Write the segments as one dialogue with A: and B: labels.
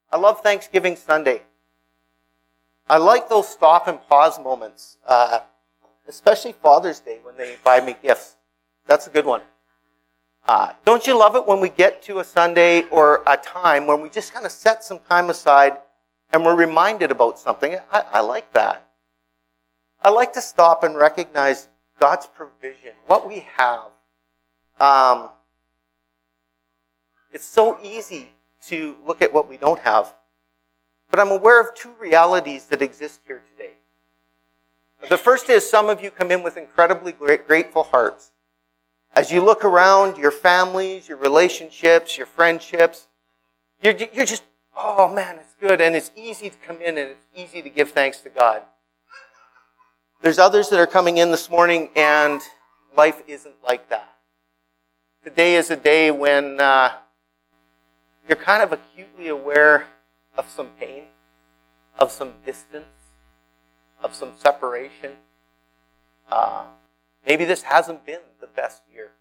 A: I love Thanksgiving Sunday. I like those stop and pause moments, especially Father's Day when they buy me gifts. That's a good one. Don't you love it when we get to a Sunday or a time when we just kind of set some time aside and we're reminded about something? I like that. I like to stop and recognize God's provision, what we have. It's so easy to look at what we don't have. But I'm aware of two realities that exist here today. The first is some of you come in with incredibly grateful hearts. As you look around your families, your relationships, your friendships, you're just, oh man, it's good. And it's easy to come in and it's easy to give thanks to God. There's others that are coming in this morning and life isn't like that. Today is a day when you're kind of acutely aware of some pain, of some distance, of some separation. Maybe this hasn't been the best year.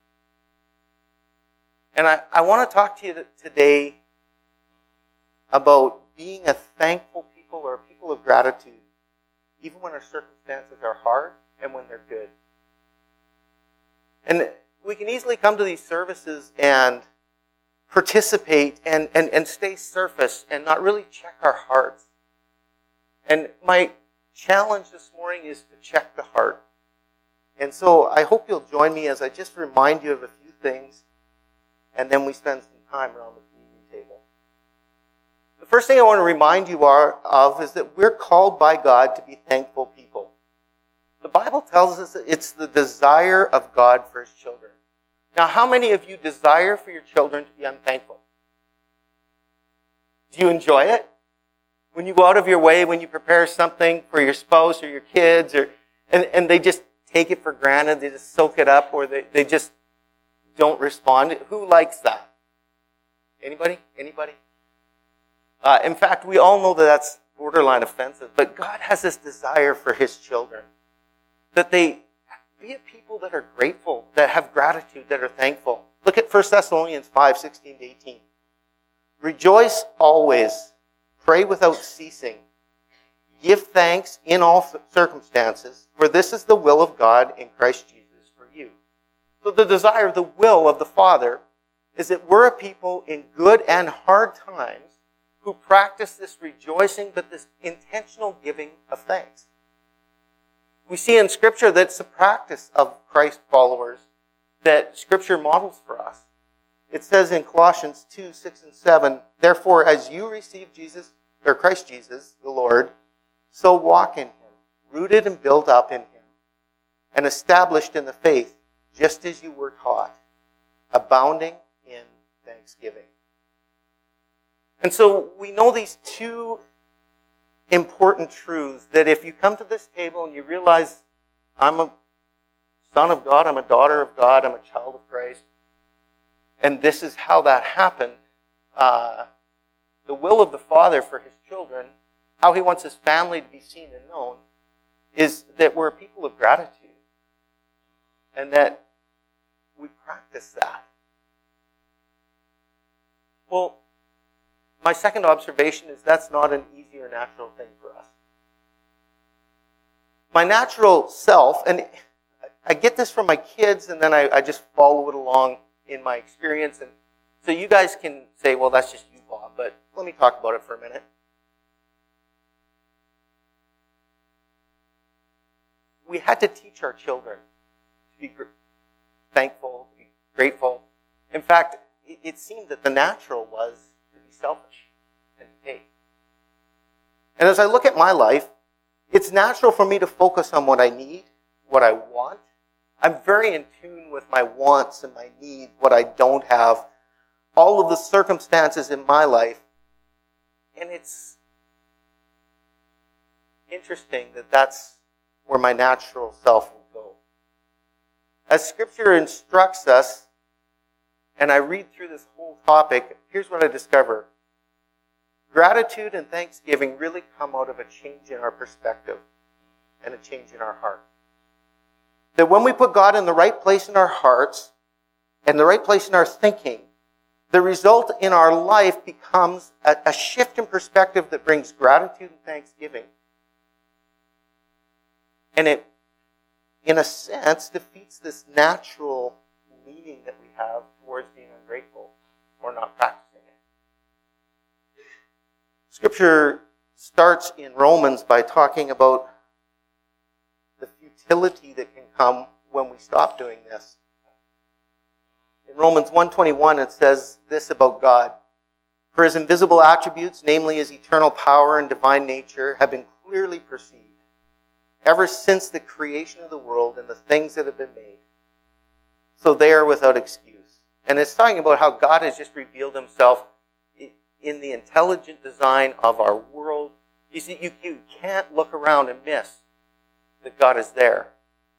A: And I want to talk to you today about being a thankful people or a people of gratitude, even when our circumstances are hard and when they're good. And we can easily come to these services and participate and stay surface and not really check our hearts. And my challenge this morning is to check the heart. And so I hope you'll join me as I just remind you of a few things, and then we spend some time around the communion table. The first thing I want to remind you of is that we're called by God to be thankful people. The Bible tells us that it's the desire of God for His children. Now, how many of you desire for your children to be unthankful? Do you enjoy it? When you go out of your way, when you prepare something for your spouse or your kids, and they just take it for granted, they just soak it up, or they just don't respond. Who likes that? Anybody? Anybody? In fact, we all know that that's borderline offensive, but God has this desire for His children, that they be a people that are grateful, that have gratitude, that are thankful. Look at 1 Thessalonians 5:16-18. Rejoice always, pray without ceasing. Give thanks in all circumstances, for this is the will of God in Christ Jesus for you. So the desire, the will of the Father is that we're a people in good and hard times who practice this rejoicing, but this intentional giving of thanks. We see in Scripture that it's a practice of Christ followers that Scripture models for us. It says in Colossians 2:6-7, therefore, as you receive Jesus, or Christ Jesus, the Lord, so walk in Him, rooted and built up in Him, and established in the faith, just as you were taught, abounding in thanksgiving. And so we know these two important truths, that if you come to this table and you realize, I'm a son of God, I'm a daughter of God, I'm a child of Christ, and this is how that happened, the will of the Father for His children, how He wants His family to be seen and known, is that we're a people of gratitude. And that we practice that. Well, my second observation is that's not an easy or natural thing for us. My natural self, and I get this from my kids, and then I just follow it along in my experience. And so you guys can say, well, that's just you, Bob, but let me talk about it for a minute. We had to teach our children to be thankful, to be grateful. In fact, it seemed that the natural was to be selfish and to take. And as I look at my life, it's natural for me to focus on what I need, what I want. I'm very in tune with my wants and my needs, what I don't have, all of the circumstances in my life. And it's interesting that that's where my natural self will go. As Scripture instructs us, and I read through this whole topic, here's what I discover. Gratitude and thanksgiving really come out of a change in our perspective and a change in our heart. That when we put God in the right place in our hearts and the right place in our thinking, the result in our life becomes a shift in perspective that brings gratitude and thanksgiving. And it, in a sense, defeats this natural leaning that we have towards being ungrateful or not practicing it. Scripture starts in Romans by talking about the futility that can come when we stop doing this. In Romans 1:21, it says this about God. For his invisible attributes, namely his eternal power and divine nature, have been clearly perceived ever since the creation of the world and the things that have been made. So they are without excuse. And it's talking about how God has just revealed himself in the intelligent design of our world. You see, you can't look around and miss that God is there.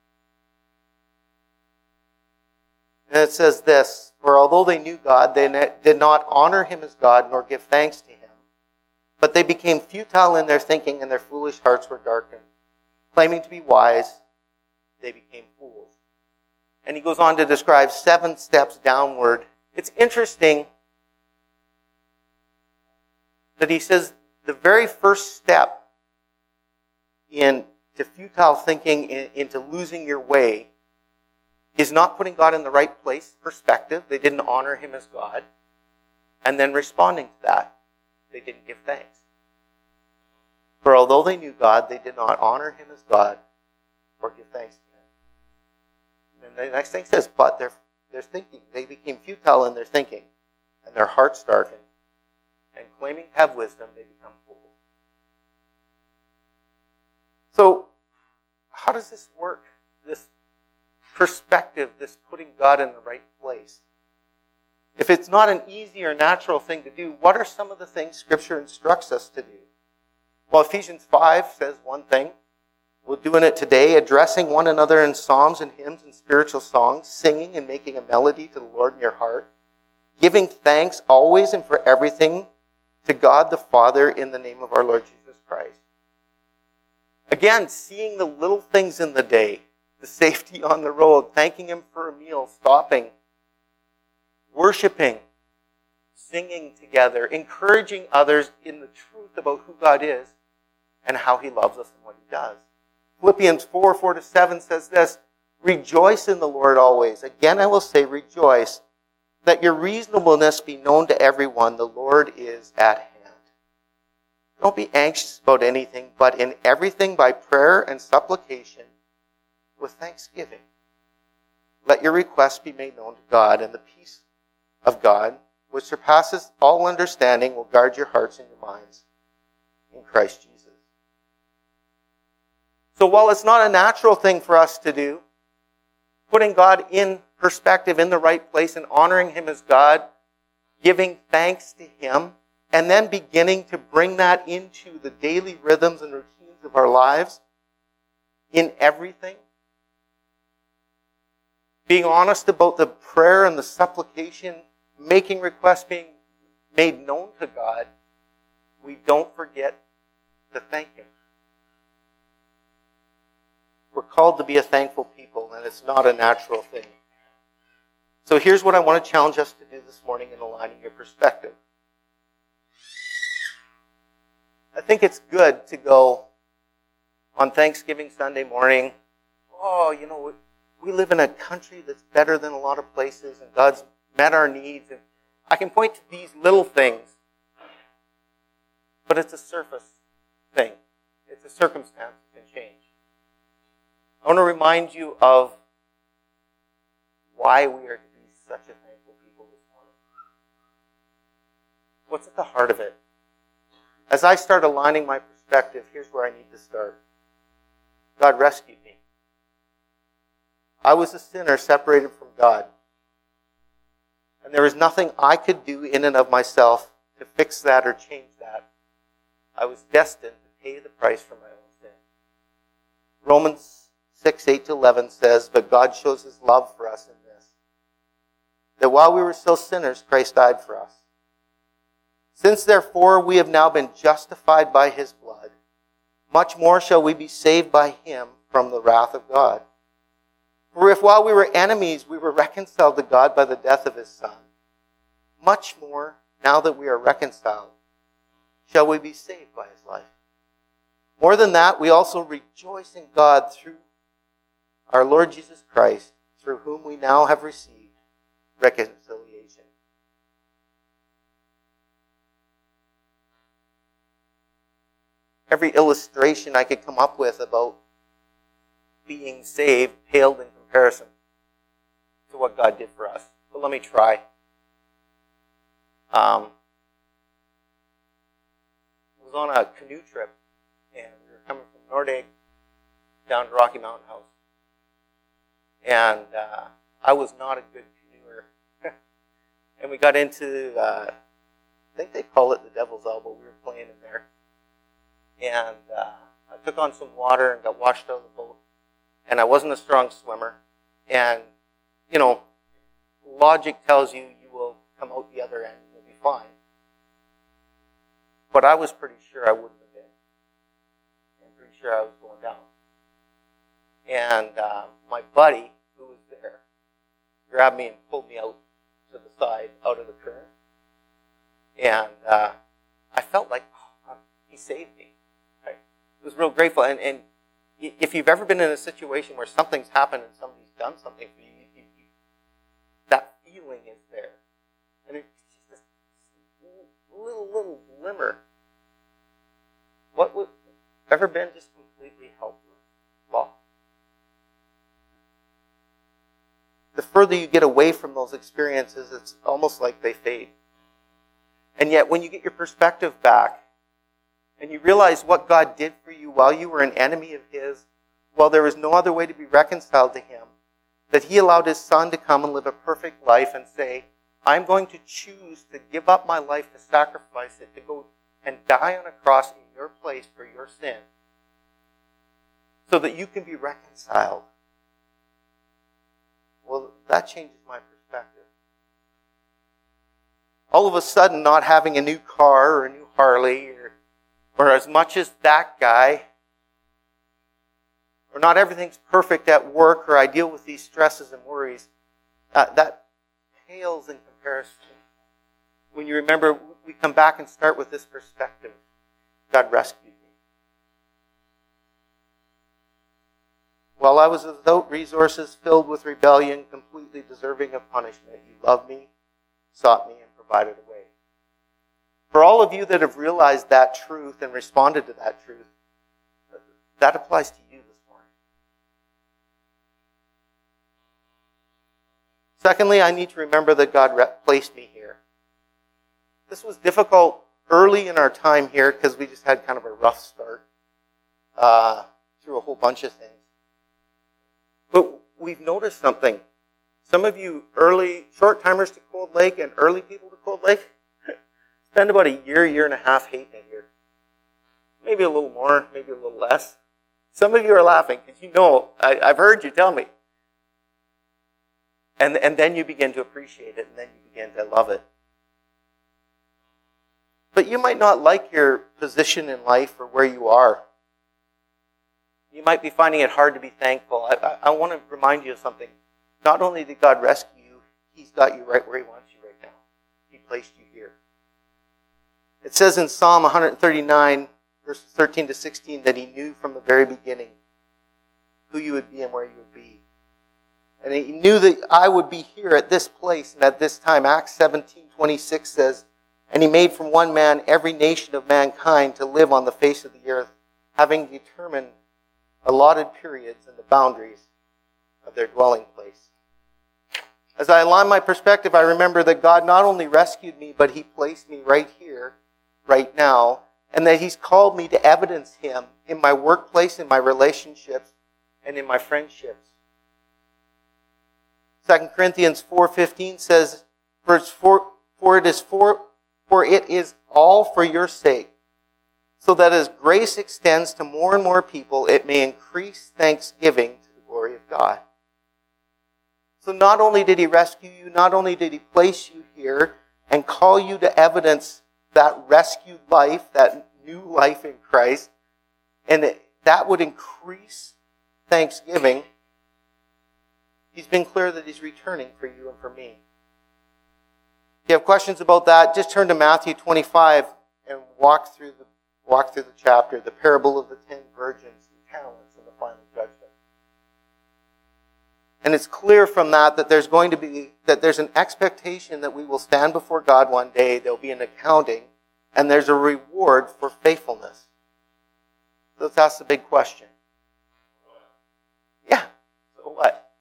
A: And it says this, for although they knew God, they did not honor him as God nor give thanks to him. But they became futile in their thinking and their foolish hearts were darkened. Claiming to be wise, they became fools. And he goes on to describe 7 steps downward. It's interesting that he says the very first step into futile thinking, into losing your way, is not putting God in the right place, perspective. They didn't honor him as God. And then responding to that, they didn't give thanks. For although they knew God, they did not honor him as God or give thanks to him. And the next thing says, but their thinking, they became futile in their thinking, and their hearts darkened. And claiming to have wisdom, they become fools. So, how does this work? This perspective, this putting God in the right place. If it's not an easy or natural thing to do, what are some of the things Scripture instructs us to do? Well, Ephesians 5 says one thing. We're doing it today, addressing one another in psalms and hymns and spiritual songs, singing and making a melody to the Lord in your heart, giving thanks always and for everything to God the Father in the name of our Lord Jesus Christ. Again, seeing the little things in the day, the safety on the road, thanking him for a meal, stopping, worshiping, singing together, encouraging others in the truth about who God is and how he loves us and what he does. Philippians 4:4-7 says this, rejoice in the Lord always. Again, I will say rejoice. Let your reasonableness be known to everyone. The Lord is at hand. Don't be anxious about anything, but in everything by prayer and supplication with thanksgiving. Let your requests be made known to God, and the peace of God, which surpasses all understanding, will guard your hearts and your minds in Christ Jesus. So while it's not a natural thing for us to do, putting God in perspective, in the right place, and honoring him as God, giving thanks to him, and then beginning to bring that into the daily rhythms and routines of our lives, in everything, being honest about the prayer and the supplication, making requests being made known to God, we don't forget to thank him. We're called to be a thankful people, and it's not a natural thing. So here's what I want to challenge us to do this morning in aligning your perspective. I think it's good to go on Thanksgiving Sunday morning, we live in a country that's better than a lot of places, and God's met our needs. And I can point to these little things, but it's a surface thing. It's a circumstance that can change. I want to remind you of why we are to be such a thankful people this morning. What's at the heart of it? As I start aligning my perspective, here's where I need to start. God rescued me. I was a sinner separated from God. And there was nothing I could do in and of myself to fix that or change that. I was destined to pay the price for my own sin. Romans 6:8-11 says, but God shows his love for us in this, that while we were still sinners, Christ died for us. Since therefore we have now been justified by his blood, much more shall we be saved by him from the wrath of God. For if while we were enemies, we were reconciled to God by the death of his Son, much more, now that we are reconciled, shall we be saved by his life. More than that, we also rejoice in God through our Lord Jesus Christ, through whom we now have received reconciliation. Every illustration I could come up with about being saved paled in comparison to what God did for us. But let me try. I was on a canoe trip, and we were coming from Nordegg down to Rocky Mountain House. And I was not a good canoeer. And we got into, I think they call it the Devil's Elbow. We were playing in there. And I took on some water and got washed out of the boat. And I wasn't a strong swimmer. And, you know, logic tells you you will come out the other end and you'll be fine. But I was pretty sure I wouldn't have been. I'm pretty sure I was going down. And my buddy, who was there, grabbed me and pulled me out to the side, out of the current. And I felt like, oh, he saved me. I was real grateful. And if you've ever been in a situation where something's happened and somebody's done something for you, that feeling is there. And it's just this little glimmer. What would ever been just completely helpless? Lost. The further you get away from those experiences, it's almost like they fade. And yet when you get your perspective back, and you realize what God did for you while you were an enemy of his, while there was no other way to be reconciled to him, that he allowed his son to come and live a perfect life and say, I'm going to choose to give up my life, to sacrifice it, to go and die on a cross in your place for your sin, so that you can be reconciled. Well, that changes my perspective. All of a sudden, not having a new car or a new Harley or as much as that guy, or not everything's perfect at work, or I deal with these stresses and worries, that pales in comparison. When you remember, we come back and start with this perspective. God rescued me. While I was without resources, filled with rebellion, completely deserving of punishment, you loved me, sought me, and provided a way. For all of you that have realized that truth and responded to that truth, that applies to you this morning. Secondly, I need to remember that God placed me here. This was difficult early in our time here because we just had kind of a rough start through a whole bunch of things. But we've noticed something. Some of you early short-timers to Cold Lake and early people to Cold Lake spend about a year and a half hating it here. Maybe a little more, maybe a little less. Some of you are laughing because you know, I've heard you tell me. And then you begin to appreciate it, and then you begin to love it. But you might not like your position in life or where you are. You might be finding it hard to be thankful. I want to remind you of something. Not only did God rescue you, he's got you right where he wants you right now. He placed you here. It says in Psalm 139, verses 13 to 16, that he knew from the very beginning who you would be and where you would be. And he knew that I would be here at this place and at this time. Acts 17:26 says, and he made from one man every nation of mankind to live on the face of the earth, having determined allotted periods and the boundaries of their dwelling place. As I align my perspective, I remember that God not only rescued me, but he placed me right here, right now, and that he's called me to evidence him in my workplace, in my relationships, and in my friendships. 2 Corinthians 4:15 says, For it is all for your sake, so that as grace extends to more and more people, it may increase thanksgiving to the glory of God. So not only did he rescue you, not only did he place you here and call you to evidence that rescued life, that new life in Christ, and that would increase thanksgiving, he's been clear that he's returning for you and for me. you have questions about that, just turn to Matthew 25 and walk through the chapter, the parable of the 10 virgins and talents and the final judgment. And it's clear from that there's an expectation that we will stand before God one day, there'll be an accounting, and there's a reward for faithfulness. So let's ask the big question. Yeah, so what?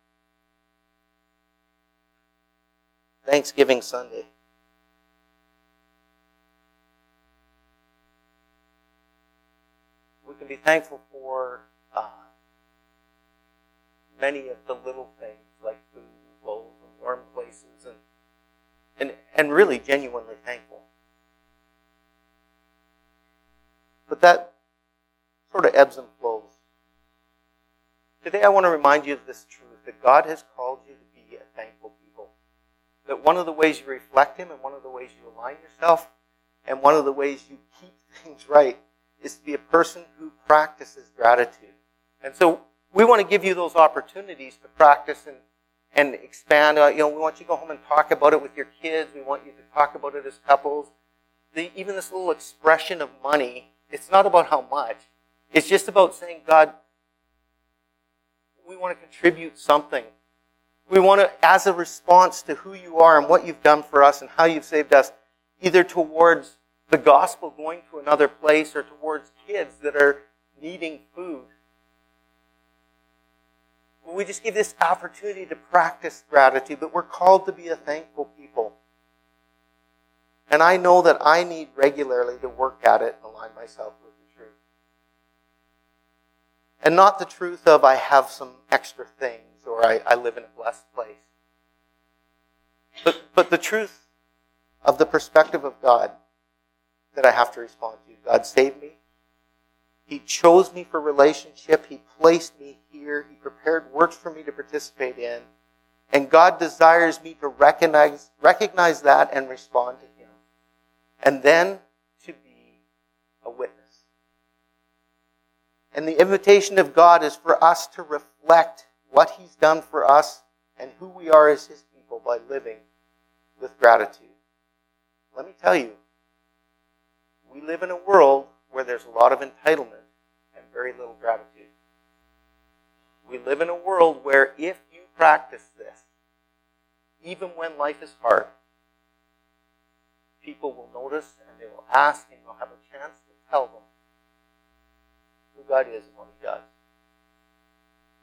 A: Thanksgiving Sunday. We can be thankful for many of the little things like food, clothes, and warm places, and really genuinely thankful. But that sort of ebbs and flows. Today I want to remind you of this truth, that God has called you to be a thankful people. That one of the ways you reflect Him, and one of the ways you align yourself, and one of the ways you keep things right, is to be a person who practices gratitude. And so we want to give you those opportunities to practice and expand. We want you to go home and talk about it with your kids. We want you to talk about it as couples. Even this little expression of money, it's not about how much. It's just about saying, God, we want to contribute something. We want to, as a response to who you are and what you've done for us and how you've saved us, either towards the gospel going to another place or towards kids that are needing food. We just give this opportunity to practice gratitude, but we're called to be a thankful people. And I know that I need regularly to work at it and align myself with the truth. And not the truth of I have some extra things or I live in a blessed place. But the truth of the perspective of God that I have to respond to. God saved me. He chose me for relationship. He placed me here. He prepared works for me to participate in. And God desires me to recognize that and respond to Him. And then to be a witness. And the invitation of God is for us to reflect what He's done for us and who we are as His people by living with gratitude. Let me tell you, we live in a world where there's a lot of entitlement and very little gratitude. We live in a world where if you practice this, even when life is hard, people will notice and they will ask and you'll have a chance to tell them who God is and what He does.